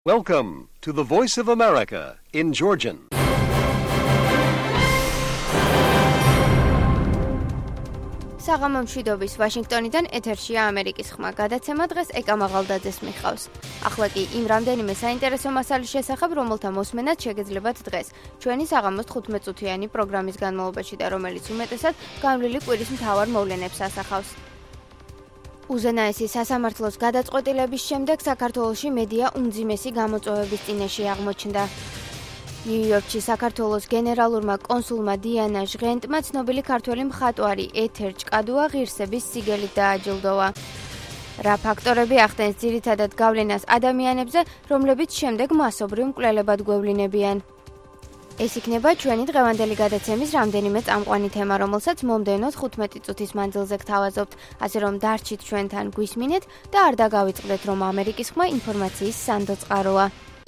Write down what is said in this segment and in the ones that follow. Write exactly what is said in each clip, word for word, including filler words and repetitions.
Welcome to the Voice of America in Georgian. საღამო მშვიდობის ვაშინგტონიდან ეთერშია ამერიკის ხმა. გადაცემა დღეს ეკა მაღალდაძეს მიხავს. ახლა კი იმ რამდენიმე საინტერესო მასალის შესახებ, რომელთა მოსმენაც შეგეძლებათ დღეს. ჩვენი საღამოს თხუთმეტ წუთიანი პროგრამის განმავლობაში და რომელიც უმეტესად განვლილი კვირის მთავარ მოვლენებს ასახავს. უზენაესი სასამართლოს გადაწყვეტილების შემდეგ საქართველოში მედია უმძიმესი გამოწვევების წინაშე აღმოჩნდა. ნიუ-იორკში საქართველოს გენერალურმა კონსულმა დიანა ჟღენტმა ცნობილი ქართველი მხატვარი ეთერ ჭკადუა ღირსების სიგელით დააჯილდოვა. რა ფაქტორები ახდენს ძირითადად გავლენას ადამიანებზე, რომლებიც შემდეგ მასობრივ მკვლელებად გვევლინებიან? ეს იქნება ჩვენი დღევანდელი გადაცემის რამდენიმე წამყვანი თემა, რომელსაც მომდევნო თხუთმეტი წუთის მანძილზე გთავაზობთ, ასე რომ დარჩით ჩვენთან გვისმინეთ და არ დაგავიწყდეთ, რომ ამერიკის ხმა ინფორმაციის სანდო წყაროა.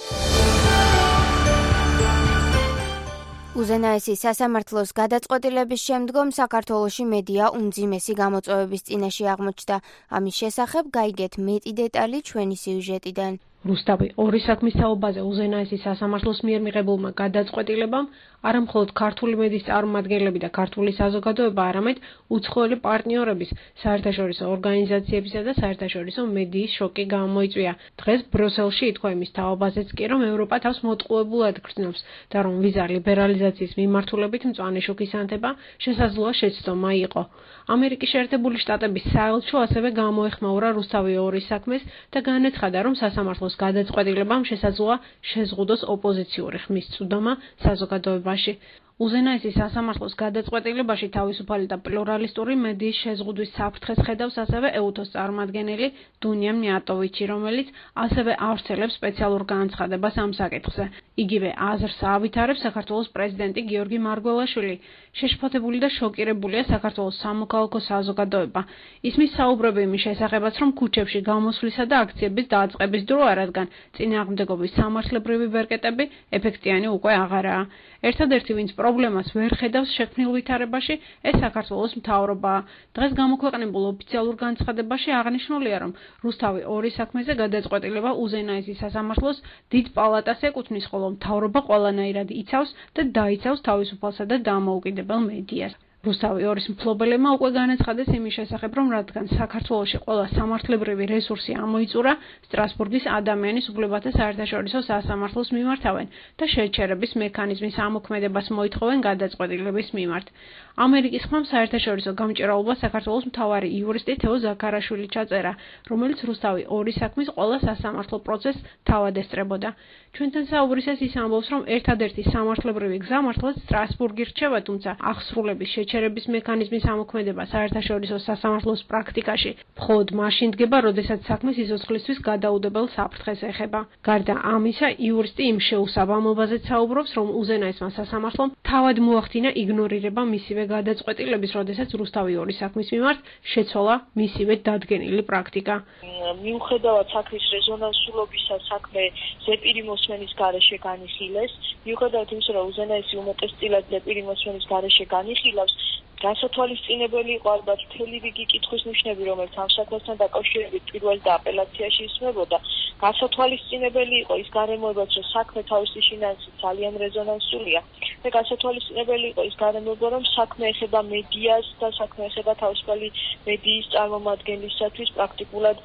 უზენაესი სასამართლოს გადაწყვეტილების შემდგომ საქართველოში მედია უმძიმესი გამოწვევების წინაშე აღმოჩნდა. ამის შესახებ გაიგეთ მეტი დეტალი ჩვენი სიუჟეტიდან. რუსთავი ორი საქმის თაობაზე უზენაესი სასამართლოს მიერ მიღებულმა გადაწყვეტილებამ არა მხოლოდ ქართული მედიის წარმომადგენლები და ქართული საზოგადოება, არამედ უცხოელი პარტნიორების, საერთაშორისო ორგანიზაციებისა და საერთაშორისო მედიის შოკი გამოიწვია. დღეს ბრიუსელში ითქვა იმის თაობაზეც კი, რომ ევროპა თავს მოტყუებულად გრძნობს და რომ ვიზა ლიბერალიზაციის მიმართულებით მწვანე შოქის ანთება შესაძლოა შეცდომა იყო. ამერიკის შეერთებული შტატების საელჩო ასევე გამოეხმაურა რუსთავი ორის საქმეს და განაცხადა, რომ სასამართლოს გადაწყვეტილებამ შესაძლოა შეზღუდოს ოპოზიციური ხმის წვდომა საზოგადოებაში. უზენაესი სასამართლოს გადაწყვეტილებაში თავისუფალი და პლურალისტური მედიის შეზღუდვის საფრთხეს ხედავს ასევე ეუთოს წარმომადგენელი დუნია მიატოვიჩი, რომელიც ასევე ავრცელებს სპეციალურ განცხადებას ამ საკითხზე. იგივე აზრს ავითარებს საქართველოს პრეზიდენტი გიორგი მარგველაშვილი. შეშფოთებული და შოკირებულია საქართველოს სამოქალაქო საზოგადოება. ისმის საუბრები იმის შესახებაც, რომ ქუჩებში გამოსვლისა და აქციების დაწყების დროა, რადგან წინააღმდეგობის სამართლებრივი ბერკეტები ეფექტიანი უკვე აღარაა. ერთადერთი ვინც პრობლემას ვერ ხედავს შექმნილ ვითარებაში, ეს საქართველოს მთავრობაა. დღეს გამოქვეყნებულ ოფიციალურ განცხადებაში აღნიშნულია, რომ რუსთავი ორის საქმეზე გადაწყვეტილება უზენაესი სასამართლოს დიდ პალატას ეკუთვნის, ხოლო მთავრობა ყველანაირად იცავს და დაიცავს თავისუფალსა და დამოუკიდებელ მედიას. რუსთავი ორის მფლობელებმა უკვე განაცხადეს იმის შესახებ, რომ რადგან საქართველოში ყველა სამართლებრივი რესურსი ამოიწურა, სტრასბურგის ადამიანის უფლებათა საერთაშორისო სასამართლოს მიმართავენ და შეჩერების მექანიზმის ამოქმედებას მოითხოვენ გადაწყვეტილების მიმართ. ამერიკის ხმამ საერთაშორისო გამჭირვალობა საქართველოს მთავარი იურისტი თეო ზაქარაშვილი ჩაწერა, რომელიც რუსთავი ორის საქმის ყველა სასამართლო პროცესს თავად ესწრებოდა. ჩვენთან საუბრისას ის ამბობს, რომ ერთადერთი სამართლებრივი გზა მართლაც სტრასბურგი რჩება, თუმცა აღსრულების შეჩერების მექანიზმის ამოქმედება საერთაშორისო სასამართლოს პრაქტიკაში მხოლოდ მაშინ დგება, როდესაც საქმე სიცოცხლისთვის გადაუდებელ საფრთხეს ეხება. გარდა ამისა, იურისტი იმ შეუსაბამობაზეც საუბრობს, რომ უზენაესმა სასამართლომ თავად მოახდინა იგნორირება მისივე გადაწყვეტილების, როდესაც რუსთავი ორის საქმის მიმართ შეცვალა მისივე დადგენილი პრაქტიკა. მიუხედავად საქმის რეზონანსულობისა, საქმე ზეპირი მოსმენის გარეშე განიხილეს. მიუხედავად იმისა, რომ უზენაესი უმეტესწილად ზეპირი მოსმენის გარეშე განიხილავს, განსათვალისწინებელი იყო ალბათ მთელი რიგი კითხვის ნიშნები, რომელიც ამ საქმესთან დაკავშირებით პირველ და აპელაციაში ისმებოდა. განსათვალისწინებელი იყო ის გარემოებაც, რომ საქმე თავისი შინაარსით ძალიან რეზონანსულია და განსათვალისწინებელი იყო ის გარემოება, რომ საქმე ეხება მედიას და საქმე ეხება თავისუფალი მედიის წარმომადგენლისათვის პრაქტიკულად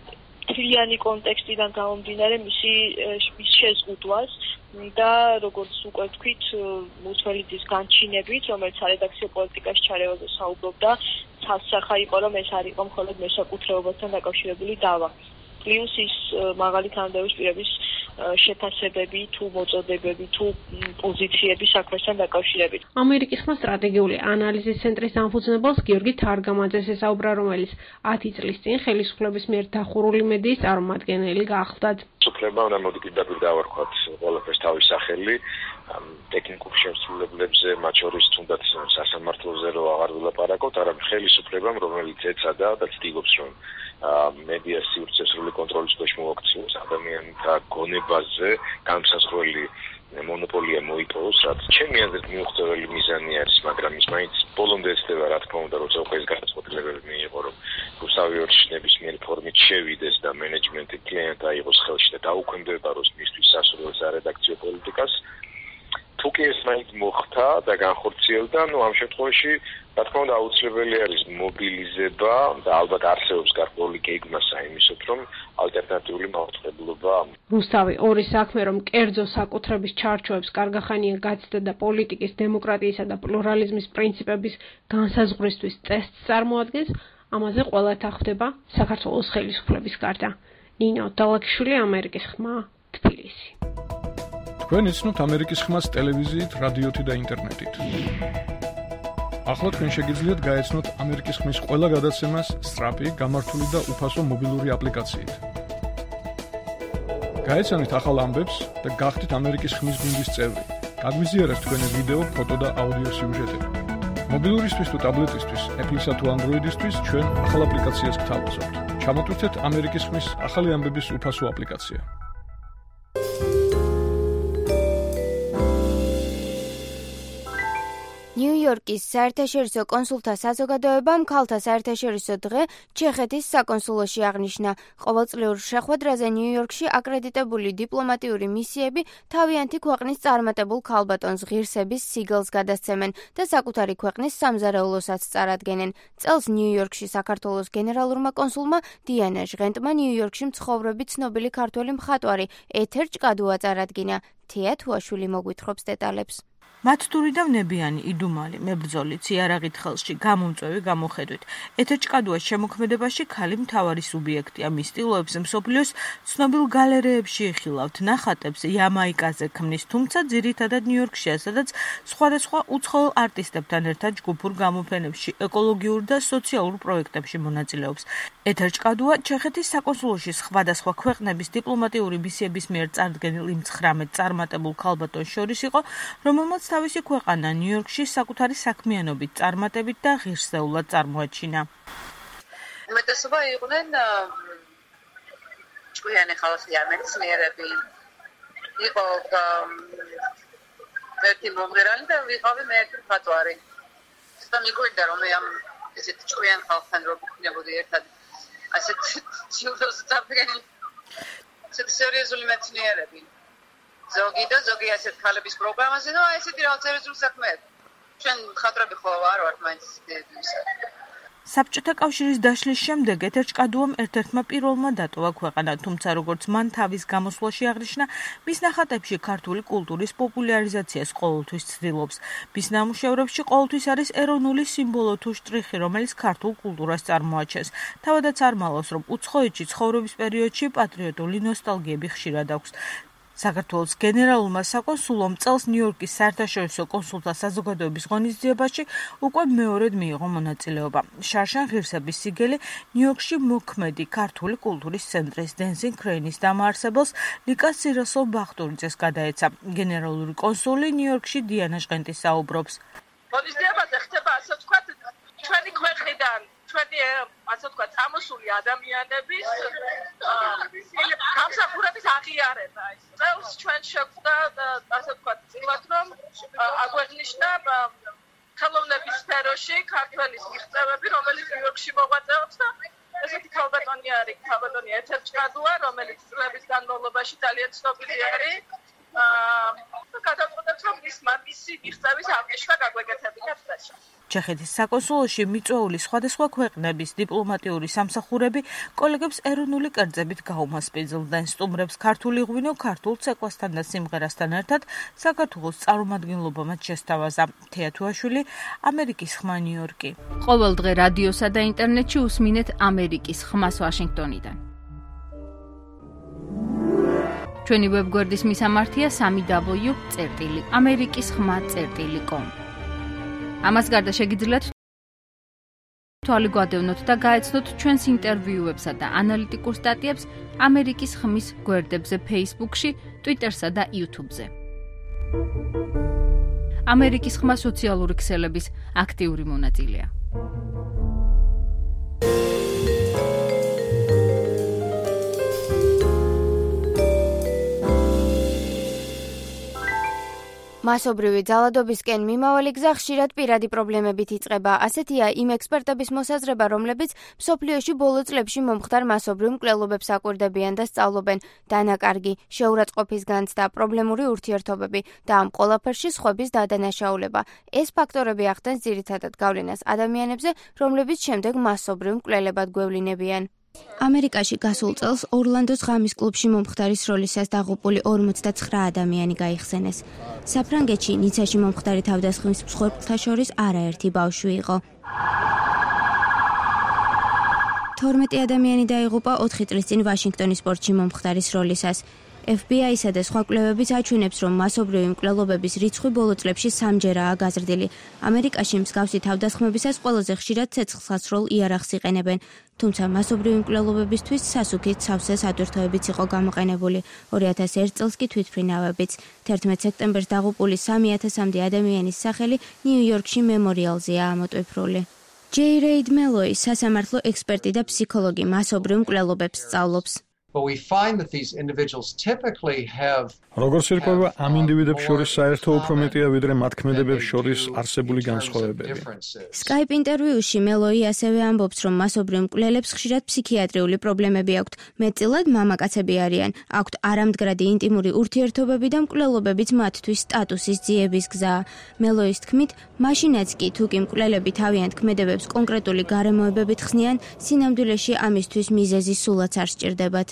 თლიანი კონტექსტიდან გამომდინარე მისი მის შეზღუდვას და როგორც უკვე თქვით, მუცველიძის განჩინებით, რომელიც სარედაქციო პოლიტიკაში ჩარევაზე საუბრობდა, სასახა იყო, რომ ეს არ იყო მხოლოდ მესაკუთრეობასთან დაკავშირებული დავა. პლუს ის მაღალი თანამდებობის პირების შეფასებები თუ მოწოდებები თუ პოზიციები საქმესთან დაკავშირებით. ამერიკის ხმა სტრატეგიული ანალიზის ცენტრის დამფუძნებელს გიორგი თარგამაძეს ესაუბრა, რომელიც ათი წლის წინ ხელისუფლების მიერ დახურული მედიის წარმომადგენელი გახლდათ. უფლება უნდა მოდიკიდაპირ დავარქვათ ყველაფერს თავის სახელი, ტექნიკურ შემსრულებლებზე, მათ შორის თუნდაც სასამართლოზე რო აღარ ვილაპარაკოთ, არამედ ხელისუფლებამ, რომელიც ეცადა და ცდილობს, რომ მედიას სივრცესრული კონტროლის ქვეშ მოაქციოს ადამიანთა გონებაზე განსაზღვრელი მონოპოლია მოიპოვოს, რაც ჩემი აზრით მიუღწეველი მიზანი არის, მაგრამ ის მაინც ბოლომდე ეცდება, რა თქმა უნდა, როცა უკვე ეს განცხადებები მიიღო, რომ რუსთავი ორში ნებისმიერი ფორმით შევიდეს და მენეჯმენტი კლიენტად აიღოს ხელში და დაუქვემდებაროს მისთვის სასურველ სარედაქციო პოლიტიკას. თუ კი ეს მაინც მოხდა და განხორციელდა, ნუ ამ შემთხვევაში, რა თქმა უნდა, აუცილებელი არის მობილიზება და ალბათ არსებობს გარკვეული გეგმა საიმისოდ, რომ ალტერნატიული მაუწყებლობა. რუსთავი ორი საქმე, რომ კერძო საკუთრების ჩარჩოებს კარგახანია გაცდა და პოლიტიკის, დემოკრატიისა და პლურალიზმის პრინციპების განსაზღვრისთვის წესს წარმოადგენს, ამაზე ყველათა ხვდება საქართველოს ხელისუფლების გარდა. ნინო დალაქიშვილი, ამერიკის ხმა, თბილისი. თქვენ იცნობთ ამერიკის ხმას ტელევიზიით, რადიოთი და ინტერნეტით. ახლა თქვენ შეგიძლიათ გაეცნოთ ამერიკის ხმის ყველა გადაცემას სწრაფი, გამართული და უფასო მობილური აპლიკაციით. გაეცანით ახალ ამბებს და გახდით ამერიკის ხმის გუნდის წევრი. გაგვიზიარეთ თქვენი ვიდეო, ფოტო და აუდიო სიუჟეტები. მობილურისთვის თუ ტაბლეტისთვის, Apple-ისა თუ Android-ისთვის ჩვენ ახალ აპლიკაციას გთავაზობთ. ჩამოტვირთეთ ამერიკის ხმის ახალი ამბების უფასო აპლიკაცია. ნიუ-იორკის საერთაშორისო კონსულთა საზოგადოებამ ქალთა საერთაშორისო დღე ჩეხეთის საკონსულოში აღნიშნა. ყოველწლიურ შეხვედრაზე ნიუ-იორკში აკრედიტებული დიპლომატიური მისიები თავიანთი ქვეყნის წარმატებულ ქალბატონს ღირსების სიგელს გადასცემენ და საკუთარი ქვეყნის სამზარეულოსაც წარადგენენ. წელს ნიუ-იორკში საქართველოს გენერალურმა კონსულმა დიანა ჟღენტმა ნიუ-იორკში მცხოვრები ცნობილი ქართველი მხატვარი ეთერ ჭკადუა წარადგინა. თეა თუაშვილი მოგვითხრობს დეტალებს. მათთური და ვნებიანი, იდუმალი, მებრძოლი, ციარაღით ხელში, გამომწვევი გამოხედვით. ეთერ ჭკადუას შემოქმედებაში ქალი მთავარი სუბიექტია. მის სტილოებს მსოფლიოს ცნობილ გალერეებში იხილავთ, ნახატებს იამაიკაზე ქმნის, თუმცა ძირითადად ნიუ-იორკშია, სადაც სხვადასხვა უცხოელ არტისტებთან ერთად ჯგუფურ გამოფენებში, ეკოლოგიურ და სოციალურ პროექტებში მონაწილეობს. ეთერ ჭკადუა ჩეხეთის საკონსულოში სხვადასხვა ქვეყნების დიპლომატიური მისიების მიერ წარდგენილ იმ ცხრამეტ წარმატებულ ქალბატონს შორის იყო, რომელმაც თავისი ქვეყანა ნიუ-იორკში საკუთარი საქმიანობით, წარმატებით და ღირსეულად წარმოაჩინა. უმეტესობა იყვნენ ჭკვიანი ხალხიანი მეცნიერები. იყო ერთი მომღერალი და ვიყავი მე ერთი მხატვარი. და მიგვიდა რომ მე ამ ესეთ ჭკვიან ხალხთან რო ვიქნებოდი ერთად ასეთ ჯილდოს წარდგენილი ასეთ სერიოზული მეცნიერები. ზოგი და ზოგი ასეთ ქალების პროგრამაზე და ესეთი რაღაც სერიოზული საქმეები. ჩვენ მხატვრები ხო არ ვართ მაინც ისე. საბჭოთა კავშირის დაშლის შემდეგ ეთერ ჭკადუამ ერთ-ერთმა პირველმა დატოვა ქვეყანა, თუმცა როგორც მან თავის გამოსვლაში აღნიშნა, მის ნახატებში ქართული კულტურის პოპულარიზაციას ყოველთვის ცდილობს. მის ნამუშევრებში ყოველთვის არის ეროვნული სიმბოლო თუ შტრიხი, რომელიც ქართულ კულტურას წარმოაჩენს. თავადაც არ მალავს, რომ უცხოეთში ცხოვრების პერიოდში პატრიოტული ნოსტალგიები ხშირად აქვს. საქართველოს გენერალურმა საკონსულომ წელს ნიუ-იორკის საერთაშორისო კონსულთა საზოგადოების ღონისძიებაში უკვე მეორედ მიიღო მონაწილეობა. შარშან ღირსების სიგელი ნიუ-იორკში მოქმედი ქართული კულტურის ცენტრის Dancing Crane-ის დამაარსებელს ლიკას სიროსლ ბახტურიძეს გადაეცა. გენერალური კონსული ნიუ-იორკში დიანა ჟღენტი საუბრობს. ღონისძიებაზე ხდება ასე ვთქვათ ჩვენი ქვეყნიდან ჩვენი ასე ვთქვათ წამოსული ადამიანების გამსახურების აღიარება. წელს ჩვენ შეგვდა ასე ვთქვათ წილად რომ აგვეღნიშნა ხელოვნების სფეროში ქართველის მიღწევები, რომელიც ნიუ-იორკში მოღვაწეობს და ესეთი ქალბატონი არის ქალბატონი ეთერ ჭკადუა, რომელიც წლების განმავლობაში ძალიან ცნობილი არის. გადავწყვეტეთ რომ ის მისი მიღწევის აღნიშვნა გაგვეკეთებინა დღეში. ჩეხეთის საკონსულოში მიწვეული სხვადასხვა ქვეყნების დიპლომატიური სამსახურები კოლეგებს ეროვნული კერძებით გაუმასპინძლდნენ. სტუმრებს ქართული ღვინო, ქართულ ცეკვასთან და სიმღერასთან ერთად საქართველოს წარმომადგენლობამაც შესთავაზა. თეა თუაშვილი, ამერიკის ხმა, ნიუ-იორკი. ყოველ დღე რადიოსა და ინტერნეტში უსმინეთ ამერიკის ხმას ვაშინგტონიდან. ჩვენი ვებგვერდის მისამართია სამი დაბლიუ წერტილი ამერიკის ხმა წერტილი კომ. ამას გარდა შეგიძლიათ თვალი გვადევნოთ და გაეცნოთ ჩვენს ინტერვიუებსა და ანალიტიკურ სტატიებს ამერიკის ხმის გვერდებზე Facebook-ში, Twitter-სა და YouTube-ზე. ამერიკის ხმა სოციალური ქსელების აქტიური მონაწილეა. მასობრივი ძალადობისკენ მიმავალი გზა ხშირად პირადი პრობლემებით იწყება. ასეთია იმ ექსპერტების მოსაზრება, რომლებიც მსოფლიოში ბოლო წლებში მომხდარ მასობრივ მკვლელობებს აკვირდებიან და სწავლობენ. დანაკარგი, შეურაცხყოფის განცდა, პრობლემური ურთიერთობები და ამ ყველაფერში სხვების დადანაშაულება. ეს ფაქტორები ახდენს ძირითადად გავლენას ადამიანებზე, რომლებიც შემდეგ მასობრივ მკვლელებად გვევლინებიან. ამერიკაში გასულ წელს ორლანდოს ღამის კლუბში მომხდარის როლისას დაღუპული ორმოცდაცხრა ადამიანი გაიხსენეს. საფრანგეთში ნიცაში მომხდარი თავდასხმის მსხვერპლთა შორის არაერთი ბავშვი იყო. თორმეტი ადამიანი დაიღუპა ოთხი წლის წინ ვაშინგტონის პორტში მომხდარის როლისას. F B I-სა და სხვა კვლევებიც აჩვენებს, რომ მასობრივი მკვლელობების რიცხვი ბოლო წლებში სამჯერაა გაზრდილი. ამერიკაში მსგავსი თავდასხმებისას ყველაზე ხშირად ცეცხლსასროლ იარაღს იყენებენ, თუმცა მასობრივი მკვლელობებისთვის სასუქით სავსე სადვირთოებიც იყო გამოყენებული. ორი ათას ერთ წელს კი თვითმფრინავებიც. თერთმეტ სექტემბერს დაღუპული სამი ათასამდე ადამიანის სახელი ნიუ-იორკში მემორიალზეა ამოტვიფრული. J. Reid Meloy, სასამართლო ექსპერტი და ფსიქოლოგი, მასობრივ მკვლელობებს სწავლობს. But we find that these individuals typically have როგორც ირკვევა, ამ ინდივიდებს შორის საერთო უფრო მეტია ვიდრე მათ ქმედებებს შორის არსებული განსხვავებები. Skype ინტერვიუში მელოი ასევე ამბობს, რომ მასობრივ მკვლელებს ხშირად ფსიქიატრიული პრობლემები აქვთ. მეტწილად მამაკაცები არიან, აქვთ არამდგრადი ინტიმური ურთიერთობები და მკვლელობებიც მათთვის სტატუსის ძიების გზაა. მელოის თქმით, მაშინაც კი თუ კი მკვლელები თავიანთ ქმედებებს კონკრეტული გარემოებებით ხსნიან, სინამდვილეში ამისთვის მიზეზი სულაც არ სჭირდებათ.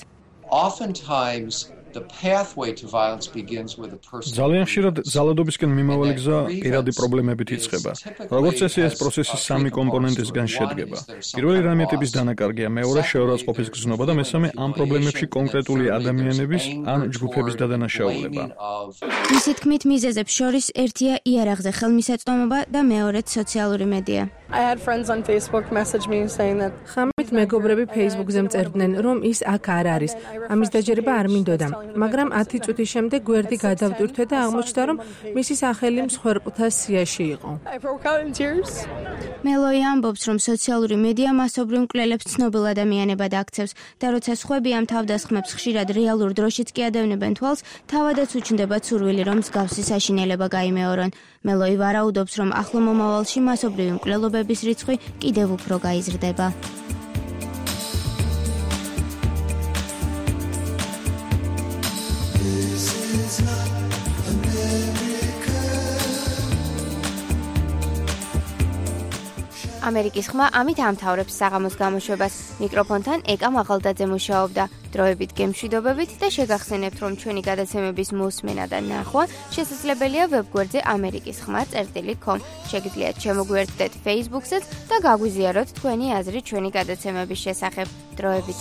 Oftentimes the pathway to violence begins with a person. ძალიან ხშირად ძალადობისკენ მიმავალი გზა პირადი პრობლემებით იწყება. როგორც წესი, ეს პროცესი სამი კომპონენტისგან შედგება. პირველი რამე ტიპის დანაკარგია, მეორე შეურაცხყოფის გზნობა და მესამე ამ პრობლემებში კონკრეტული ადამიანების ან ჯგუფების დადანაშაულება. მისი თქმით, მიზეზებს შორის ერთია იარაღზე ხელმისაწვდომობა და მეორეც სოციალური მედია. I had friends on Facebook message me saying that ხამით მეგობრები Facebook-ზე მწერდნენ, რომ ის აქ არ არის. ამის დაჯერება არ მინდოდა, მაგრამ ათი წუთის შემდეგ გვერდი გადავტვირთვე და აღმოჩნდა, რომ მისი სახელი მსხვერპლთა სიაში იყო. I broke out in tears. მელოი ამბობს, რომ სოციალური მედია მასობრივ მკვლელებს ცნობილ ადამიანებად აქცევს და როცა სხვები ამ თავდასხმებს ხშირად რეალურ დროშიც კი ადევნებენ თვალს, თავადაც უჩნდება ცურვილი, რომ მსგავსი საშინელება გაიმეორონ. მელოი ვარაუდობს, რომ ახლო მომავალში მასობრივი მკვლელობების რიცხვი კიდევ უფრო გაიზრდება. ამერიკის ხმა ამით ამთავრებს საღამოს გამოშვებას. მიკროფონთან ეკა მაღალდაძე მუშაობდა. დროებით გემშვიდობებით და შეგახსენებთ, რომ ჩვენი გადაცემების მოსმენა და ნახვა შესაძლებელია ვებგვერდზე ამერიკის ხმა წერტილი com. შეგიძლიათ შემოგვიერთდეთ Facebook-ზეც და გაგვიზიაროთ თქვენი აზრი ჩვენი გადაცემების შესახებ. დროებით.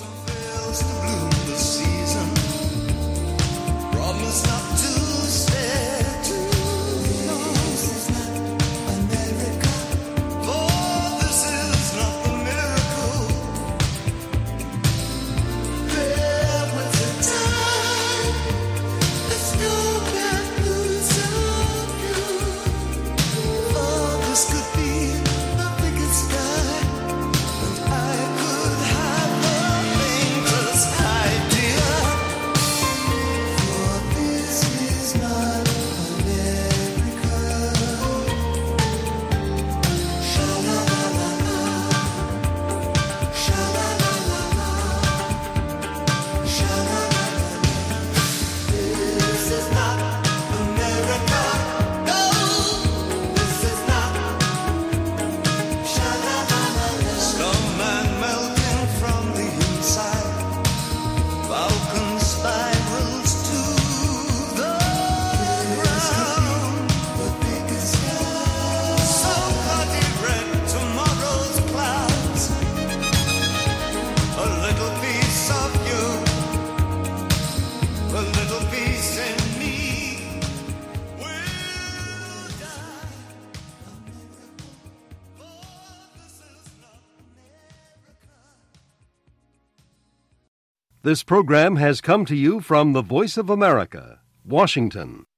This program has come to you from the Voice of America, Washington.